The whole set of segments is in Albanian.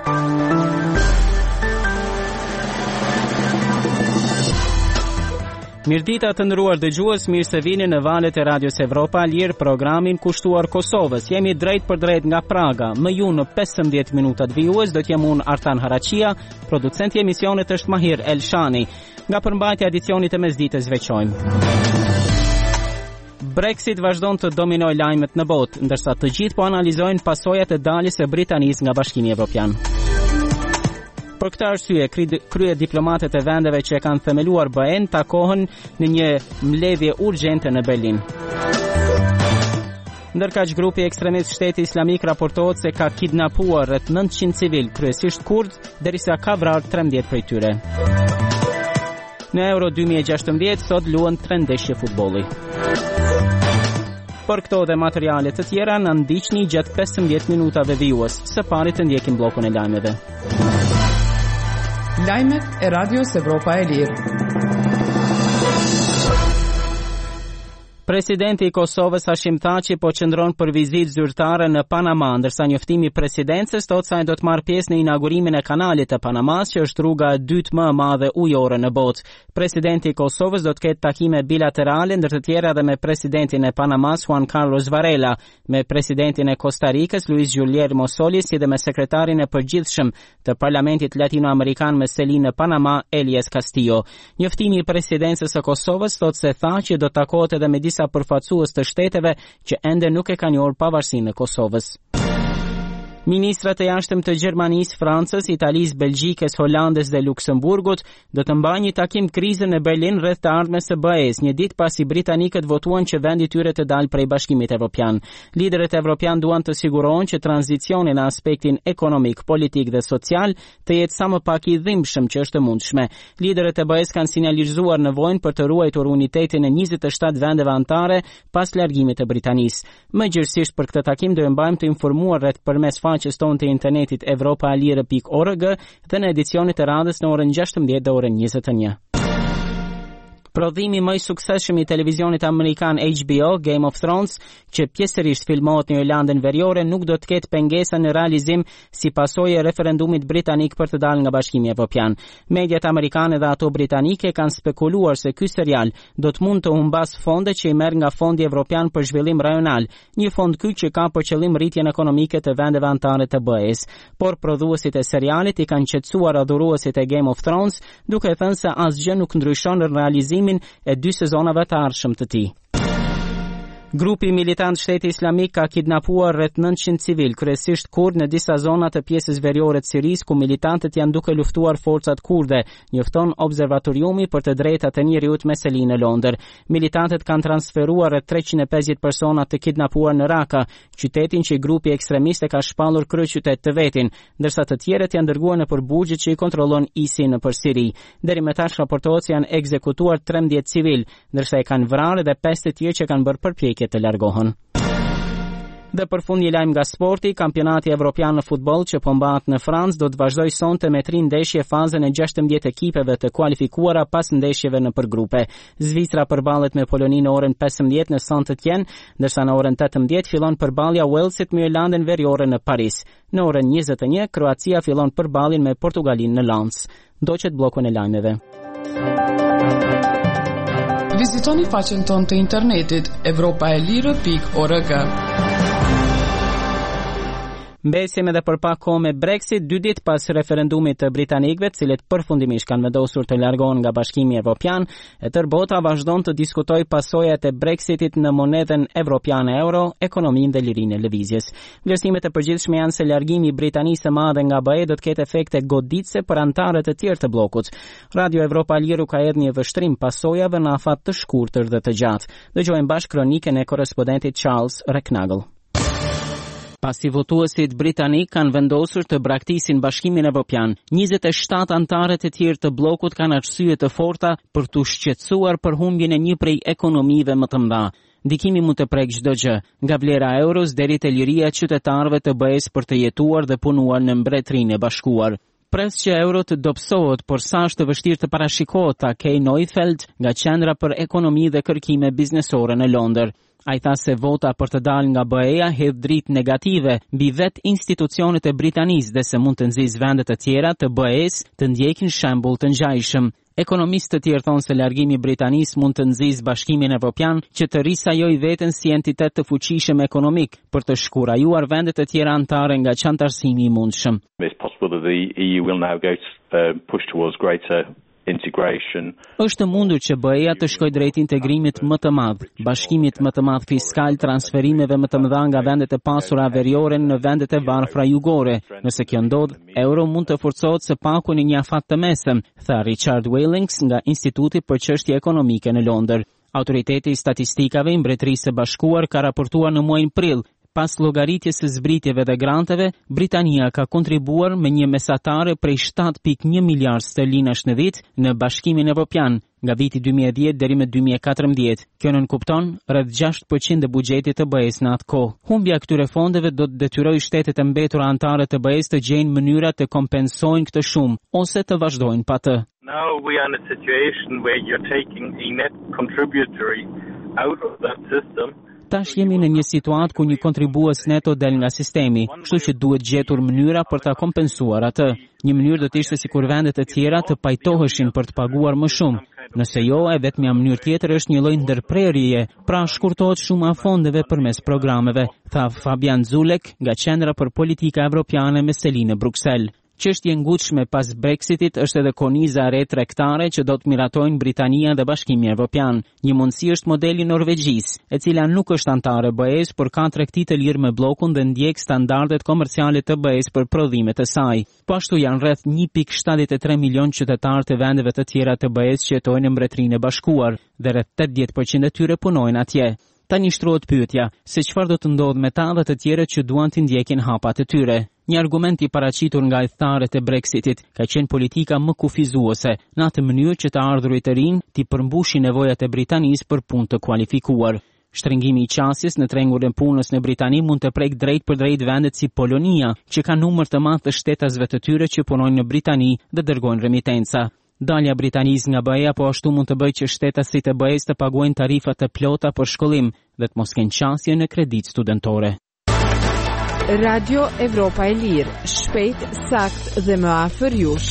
Mirdita të nderuar dëgjues, mirë se vini në valët e Radios Evropa Lirë, programin kushtuar Kosovës. Jemi drejt për drejt nga Praga. Më ju në 15 minutat vijues do t'jem unë Artan Haraqia, producenti i emisionit është Mahir Elshani. Nga përmbajtja e edicionit e mesditës veçojmë. Brexit vazhdon të dominoj lajmet në botë, ndërsa të gjithë po analizojnë pasojat e daljes së Britanisë nga Bashkimi Evropian. Për këtë arsye, krye diplomatët e vendeve që e kanë themeluar BE-n takohen në një mbledhje urgjente në Berlin. Ndërkaq grupi ekstremist Shteti Islamik raportohet se ka kidnapuar rreth 900 civil, kryesisht kurd, derisa ka vrarë 13 prej tyre. Në Euro 2016 sot luhen 3 ndeshje futbolli. Për këto dhe materiale të tjera na ndiqni gjatë 15 minutave vijues. Së pari të ndjekim bllokun e lajmeve. Lajmet e Radios Evropa e Lirë. Presidenti i Kosovës Hashim Thaçi po qëndron për vizitë zyrtare në Panama, ndërsa njoftimi i presidencës thotë se ai do të marrë pjesë në inaugurimin e kanalit të Panamas, që është rruga e dytë më e madhe ujore në botë. Presidenti i Kosovës do të ketë takime bilaterale, ndër të tjera edhe me presidentin e Panamas Juan Carlos Varela, me presidentin e Costa Ricës Luis Guillermo Solis, si dhe me sekretarin e përgjithshëm të Parlamentit Latinoamerikan me selin në Panama Elias Castillo. Njoftimi i presidencës së Kosovës thotë se Thaçi do të takohet edhe me disa përfaqësues të shteteve që ende nuk e kanë njohur pavarësinë e Kosovës. Ministrat e jashtëm të Gjermanisë, Francës, Italisë, Belgjikës, Holandës dhe Luksemburgut do të mbajnë një takim krize në Berlin rreth të ardhmes së BE-s, një ditë pasi britanikët votuan që vendi i tyre të dalë prej Bashkimit Evropian. Liderët evropian duan të sigurohen që tranzicioni në aspektin ekonomik, politik dhe social të jetë sa më pak i dhimbshëm që është e mundshme. Liderët e BE-s kanë sinjalizuar nevojën për të ruajtur unitetin e 27 vendeve anëtare pas largimit të Britanisë. Mëgjërësisht për këtë takim do të mbajmë të informuar rreth përmes faqes tonë të internetit evropaalire.org dhe në edicionit e radhës në orën 16 dhe orën 21. Prodhimi më i suksesshëm i televizionit amerikan HBO, Game of Thrones, që pjesërisht filmohet në Irlandën Veriore, nuk do të ketë pengesa në realizim si pasojë e referendumit britanik për të dalë nga Bashkimi Evropian. Mediat amerikane dhe ato britanike kanë spekuluar se ky serial do të mund të humbas fonde që i merr nga Fondi Evropian për Zhvillim Rajonal, një fond ky që ka për qëllim rritjen ekonomike të vendeve anëtare të BE-s. Por prodhuesit e serialit i kanë qetësuar adhuruesit e Game of Thrones, duke thënë se asgjë nuk ndryshon në realizimin e 2 sezonave të ardhshëm të tij. Grupi militant Shteti Islamik ka kidnapuar rreth 900 civil, kryesisht kurd në disa zona të pjesës veriore të Sirisë, ku militantët janë duke luftuar forcat kurde, njofton Observatoriumi për të drejtat e njeriut me seli në Londër. Militantët kanë transferuar rreth 350 persona të kidnapuar në Raqqa, qytetin që grupi ekstremist e ka shpallur kryeqytet të vetin, ndërsa të tjerët janë dërguar në burgjet që i kontrollon ISI nëpër Siri. Deri më tash raportohet se janë ekzekutuar 13 civil, ndërsa e kanë vrarë edhe 5 të tjerë që kanë bërë përpjekje të largohen. Dhe për fund një lajm nga sporti, kampionati evropian në futboll që po mbahet në Francë do të vazhdojë sonte me 3 ndeshje fazën e 16 ekipeve të kualifikuara pas ndeshjeve në përgrupe. Zvicra përballet me Poloninë në orën 15 në Saint-Étienne, ndërsa në orën 18 fillon përballja Walesit me Irlandën Veriore në Paris. Në orën 21 Kroacia fillon përballjen me Portugalinë në Lens. Ndoqet bllokun e lajmeve. Vizitoni faqen tonë të internetit evropaelire.org. Mbesim edhe për pak kohë me Brexit, 2 ditë pas referendumit të britanikëve, të cilët përfundimisht kanë vendosur të largohen nga Bashkimi Evropian, e tërë bota vazhdon të diskutojë pasojat e Brexitit në monedhën evropiane euro, ekonominë dhe lirinë e lëvizjes. Vlerësimet e përgjithshme janë se largimi i Britanisë së Madhe nga BE do të ketë efekte goditëse për anëtarët e tjerë të bllokut. Radio Evropa Liru ka hedhur një vështrim pasojave në afat të shkurtër dhe të gjatë. Dëgjojmë bashkë kronikën e korrespondentit Charles Reknagel. Pasi votuesit britanik kanë vendosur të braktisin Bashkimin Evropian, 27 anëtarë të tjerë të bllokut kanë arsye të forta për të shqetësuar për humbjen e një prej ekonomive më të mëdha. Ndikimi mund të prek çdo gjë, nga vlera e euros deri te liria e qytetarëve të BE-s për të jetuar dhe punuar në Mbretërinë e Bashkuar. Pres që euro të dobësohet, por sa është vështirë të parashikohet, ta Kay Neufeld nga Qendra për Ekonomi dhe Kërkime Biznesore në Londër. Ai tha se vota për të dalë nga BE-ja hedh dritë negative mbi vetë institucionet e Britanisë dhe se mund të nxjisë vende të tjera të BE-s të ndjekin shembull të ngjajshëm. Ekonomistë të tjerë thonë se largimi i Britanisë mund të nxjisë Bashkimin Evropian që të risajojë veten si entitet të fuqishëm ekonomik për të shkurajuar vende të tjera anëtare nga çantarsimi i mundshëm. It's possible that the EU will now go to push towards greater integration. Është mundur që BE-ja të shkojë drejt integrimit më të madh, bashkimit më të madh fiskal, transferimeve më të mëdha nga vendet e pasura veriore në vendet e varfra jugore. Nëse kjo ndodh, euro mund të forcohet së paku në një afat të mesëm, tha Richard Wellings nga Instituti për Çështje Ekonomike në Londër. Autoriteti i statistikave i Mbretërisë së Bashkuar ka raportuar në muajin prill pas llogaritjes së zbritjeve dhe granteve, Britania ka kontribuar me një mesatare prej 7.1 miliard sterlinash në vit në Bashkimin Evropian nga viti 2010 deri më 2014. Kjo nënkupton rreth 6% e buxhetit të BE-s në atë kohë. Humbja e këtyre fondeve do të detyrojë shtetet e mbetura anëtare të BE-s të gjejnë mënyra të kompensojnë këtë shumë ose të vazhdojnë pa të. Now we are in a situation where you're taking a net contributory out of that system. Tash jemi në një situatë ku një kontribues neto del nga sistemi, kështu që duhet gjetur mënyra për ta kompensuar atë. Një mënyrë do të ishte sikur vendet e tjera të pajtoheshin për të paguar më shumë. Nëse jo, e vetmja mënyrë tjetër është një lloj ndërprerjeje, pra shkurtohet shuma e fondeve përmes programeve, tha Fabian Zulek nga Qendra për Politika Evropiane me selinë në Bruksel. Çështje e ngutshme pas Brexitit është edhe korniza re tregtare që do të miratojnë Britania dhe Bashkimi Evropian. Një mundësi është modeli norvegjis, e cila nuk është anëtare BE-s, por ka tregti të lirë me bllokun dhe ndjek standardet komerciale të BE-s për prodhimet e saj. Po ashtu janë rreth 1.73 milion qytetarë të vendeve të tjera të BE-s që jetojnë në Mbretërinë e Bashkuar dhe rreth 80% e tyre punojnë atje. Tani shtrohet pyetja se çfarë do të ndodhë me ta dhe të tjerët që duan të ndjekin hapat e tyre. Një argument i paraqitur nga hethtarët e Brexitit ka qenë politika më kufizuese, në atë mënyrë që të ardhurit të rinj t'i përmbushin nevojat e Britanisë për punë të kualifikuar. Shtrëngimi i qasjes në trengurin e punës në Britani mund të prek drejt për drejt vendet si Polonia, që ka numër të madh të shtetasve të tyre që punojnë në Britani dhe dërgojnë remitenca. Dalja Britanisë nga BE-ja po ashtu mund të bëjë që shtetasit e BE-s të paguajnë tarifa të plota për shkollim dhe të mos kenë qasje në kredit studentore. Radio Evropa e Lirë, shpejt, sakt dhe më afër jush.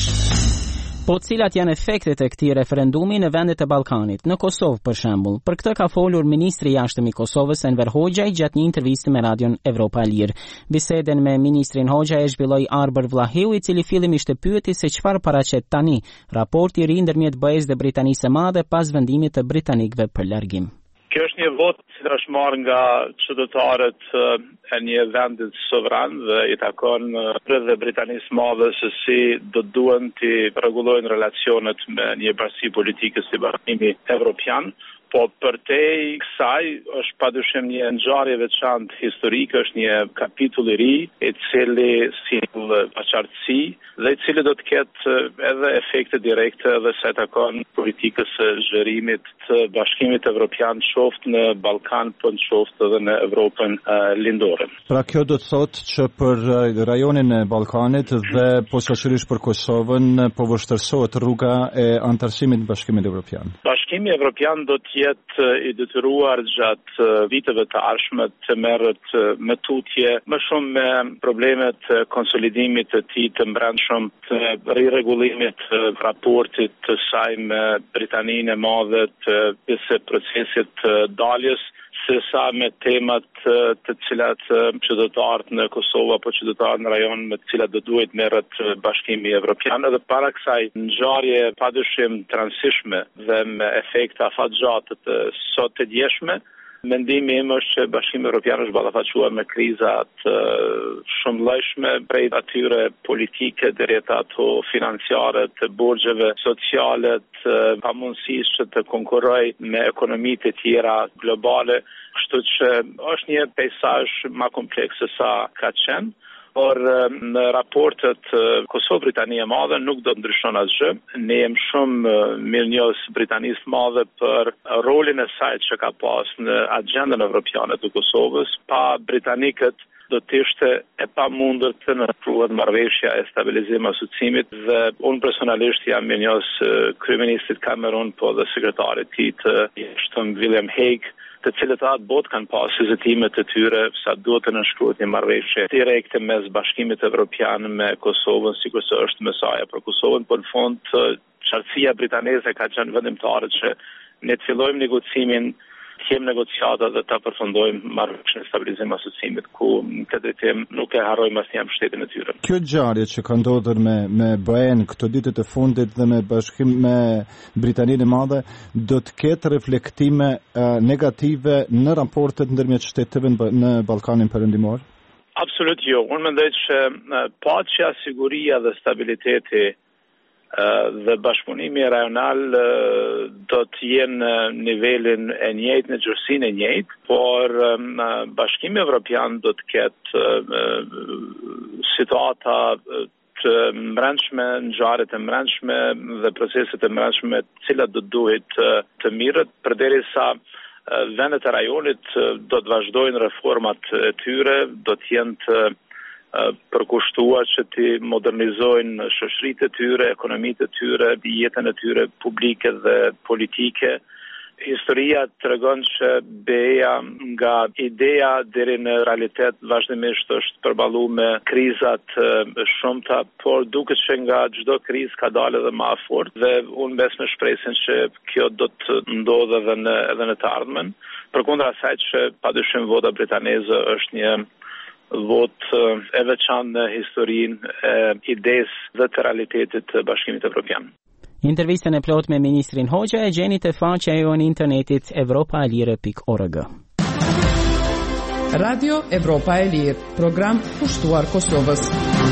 Po cilat janë efektet e këtij referendumi në vendet e Ballkanit, në Kosovë për shembull? Për këtë ka folur ministri i jashtëm i Kosovës Enver Hoxha gjatë një interviste me Radion Evropa e Lirë. Biseden me ministrin Hoxha e zhvilloi Arber Vlahiu, i cili fillimisht e pyeti se çfarë paraqet tani raporti i ri ndërmjet BE-s dhe Britanisë së Madhe pas vendimit të britanikëve për largim. Kjo është një vot që është marrë nga qytetarët e një vendit sovran dhe i takon dhe Britanisë së Madhe se si do duhen të rregullojnë relacionet me një bashki politike si Bashkimi Evropian. Po për te kësaj është padyshim një ngjarje veçantë historike, është një kapitull i ri i cili sill paqartësi dhe i cili do të ketë edhe efekte direkte edhe sa i takon politikës së zhvillimit të Bashkimit Evropian, qoftë në Ballkan, po qoftë edhe në Evropën lindore. Pra kjo do të thotë që për rajonin e Ballkanit dhe posaçërisht për Kosovën po vështirësohet rruga e anëtarësimit në Bashkimin Evropian. Bashkimi Evropian do të jetë i detyruar gjatë viteve të ardhshme të merret me tutje më shumë me problemet të konsolidimit të tij të brendshëm, të rirregullimit të raportit të saj me Britaninë e Madhe, të procesit të daljes, se sa me temat të cilat qytetarët në Kosovë apo qytetarët në rajon me të cilat do duhet merret Bashkimi Evropian. Edhe para kësaj ngjarje padyshim transishme dhe me efekte afatgjatë të sot të djeshme, mendimi im është që Bashkimi Evropian është ballafaqur me kriza të shumëllojshme, prej atyre politike deri te ato financiare, të borxheve sociale, të pamundësisë që të konkurrojë me ekonomitë të tjera globale, kështu që është një peizazh më kompleks se sa ka qenë. Por në raportet Kosovë-Britania e Madhe nuk do të ndryshon asgjë. Ne jemi shumë mirënjohës Britanisë Madhe për rolin e saj që ka pas në agendën evropiane të Kosovës. Pa britanikët do të ishte e pamundur të nënshkruhet marrëveshja e stabilizimit asociimit dhe unë personalisht jam mirënjohës kryeministit Cameron po dhe sekretarit të tij të jashtëm William Hague, të cilët atë botë kanë pasur vizitimet të tyre sa duhet të nënshkruhet një marrëveshje direkte mes Bashkimit Evropian me Kosovën, sikurse është mesaja për Kosovën, por në fund qartësia britaneze ka qenë vendimtare që ne të fillojmë negocimin, të kemi negociata dhe ta përfundojmë marrëveshjen e stabilizimit asociimit, ku në këtë drejtim nuk e harrojmë asnjë shtetin e tyre. Kjo ngjarje që ka ndodhur me BE-n këto ditët e fundit dhe me bashkim me Britaninë e Madhe do të ketë reflektime negative në raportet ndërmjet shteteve në Ballkanin Perëndimor? Absolutisht jo. Unë mendoj që paqja, siguria dhe stabiliteti dhe bashkëpunimi rajonal do të jenë në nivelin e njëjtë, në gjërsinë e njëjtë, por Bashkimi Evropian do të ketë situata të brendshme, ngjarje të brendshme dhe procese të brendshme, të cilat do duhet të mirët përderisa vendet e rajonit do të vazhdojnë reformat e tyre, do të jenë të përkushtuar që të modernizojnë shoqëritë e tyre, ekonomitë e tyre, jetën e tyre publike dhe politike. Historia tregon që BE-ja nga ideja deri në realitet vazhdimisht është përballuar me krizat shumëta, por duket që nga çdo krizë ka dalë edhe më fort dhe unë besoj me shpresën që kjo do të ndodhë edhe në të ardhmen. Përkundër asaj që padyshim vota britaneze është një vot e veçantë në historinë e idesë dhe të realitetit të Bashkimit Evropian. Intervistën e plot me ministrin Hoxha e gjeni te faqja e internetit europaelire.org. Radio Evropa e Lirë, program kushtuar Kosovës.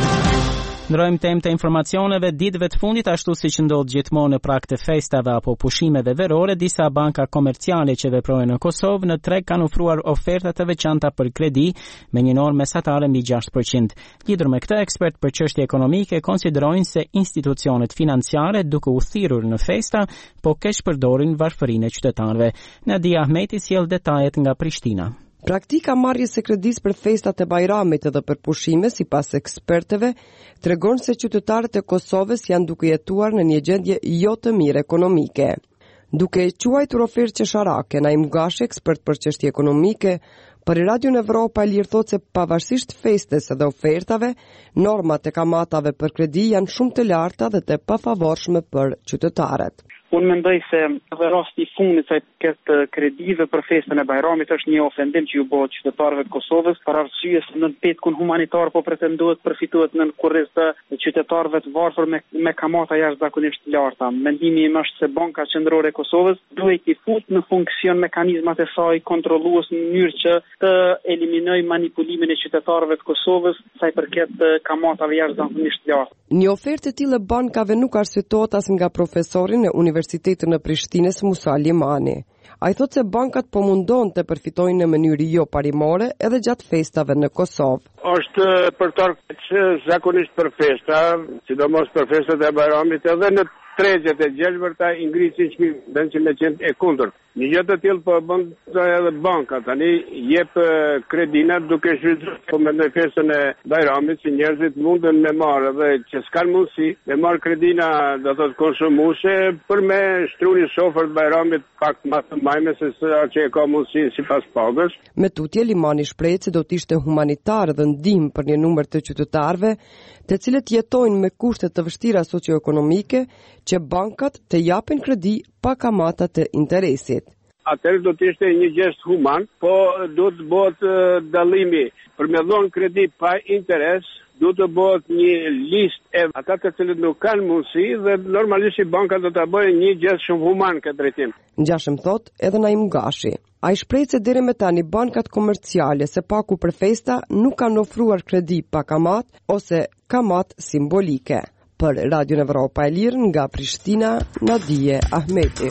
Ndrojmë temë të informacioneve ditëve të fundit, ashtu si që ndodh gjithmonë në prag të festave apo pushimeve verore, disa banka komerciale që veprojnë në Kosovë në treg kanë ofruar oferta të veçanta për kredi me një normë mesatare mbi 6%. Lidhur me këtë, ekspert për çështje ekonomike konsiderojnë se institucionet financiare duke u thirrur në festa, po keq përdorin varfërinë e qytetarëve. Nadia Ahmeti sjell detajet nga Prishtina. Praktika marrjes së kredis për festat e Bajramit edhe për pushime, sipas ekspertëve, tregon se qytetarët e Kosovës janë duke jetuar në një gjendje jo të mirë ekonomike. Duke e quajtur ofertë qesharake, Naim Gashi, ekspert për çështje ekonomike, për Radion Evropa e Lirë thotë se pavarësisht festes edhe ofertave, normat e kamatave për kredi janë shumë të larta dhe të pafavorshme për qytetarët. Unë mendoj se dhe rasti I fundit sa këtë kredive për festën e Bajramit është një ofendim që ju bëhet qytetarëve të Kosovës, për arsye se në petkun humanitar po pretendohet përfitohet në kurriz të qytetarëve të varfër me kamata jashtëzakonisht të larta. Mendimi im është se Banka Qendrore e Kosovës duhet të futë në funksion mekanizmat e saj kontrollues në mënyrë që të eliminojë manipulimin e qytetarëve të Kosovës sa I përket kamatave jashtëzakonisht të larta. Një ofertë e tillë bankave nuk arsyetohet as nga profesorin e Universitetit në Prishtinës Musa Limani. Ai thotë se bankat po mundon të përfitojnë në mënyrë jo parimore edhe gjatë festave në Kosovë. Është përtar që zakonisht për festa, sidomos për festat e Bajramit edhe në tregjet e gjelbërta I ngrisin çmimin që me qenë e kundërt. Një gjë të tillë po bën edhe banka tani jep kredina duke shfrytzuar po mendoj festën e Bajramit që njerëzit mundën me marrë dhe që s'kan mundësi me marrë kredina do të thotë konsumuese për me shtruani shofer të Bajramit pak më të majme se sa që e ka mundësi sipas pagës. Me tutje Limani shpreh se do të ishte humanitar dhe ndihmë për një numër të qytetarëve, të cilët jetojnë me kushte të vështira socioekonomike, që bankat të japin kredi pa kamata të interesit. Atëherë do të ishte një gest human, po do të bëhet dallimi për me dhënë kredi pa interes, do të bëhet një listë e ata të cilët nuk kanë mundësi dhe normalisht banka do ta bëjë një gest shumë human këtë drejtim. Ngjashëm thot edhe Naim Gashi. Ai shpreh se deri me tani bankat komerciale se paku për festa nuk kanë ofruar kredi pa kamat ose kamat simbolike. Për Radion Evropa e Lirë nga Prishtina, Nadije Ahmeti.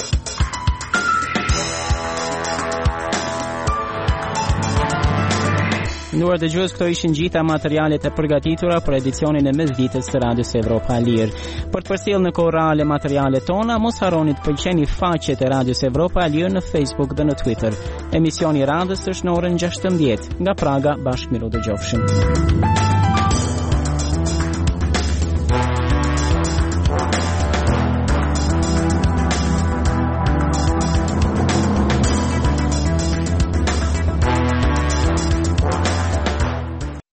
Nduar dëgjues, këto ishin gjitha materialet e përgatitura për edicionin e mesditës të Radios Evropa e Lirë. Për të përcjellë në kohë reale materialet tona, mos harroni të pëlqeni faqet e Radios Evropa e Lirë në Facebook dhe në Twitter. Emisioni radhës është në orën 16 nga Praga. Bashkë miru dëgjofshim.